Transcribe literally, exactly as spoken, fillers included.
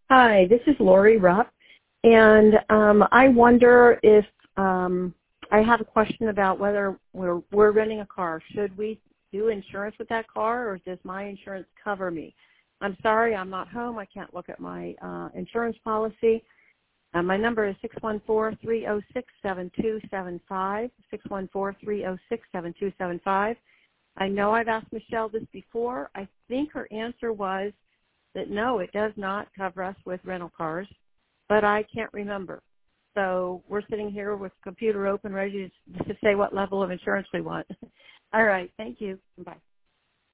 Hi, this is Lori Rupp, and um, I wonder if um, I have a question about whether we're, we're renting a car. Should we do insurance with that car, or does my insurance cover me? I'm sorry, I'm not home. I can't look at my uh, insurance policy. Uh, my number is six one four, three zero six, seven two seven five, six one four, three zero six, seven two seven five. I know I've asked Michelle this before. I think her answer was that no, it does not cover us with rental cars, but I can't remember. So we're sitting here with the computer open, ready to, to say what level of insurance we want. All right, thank you. Bye.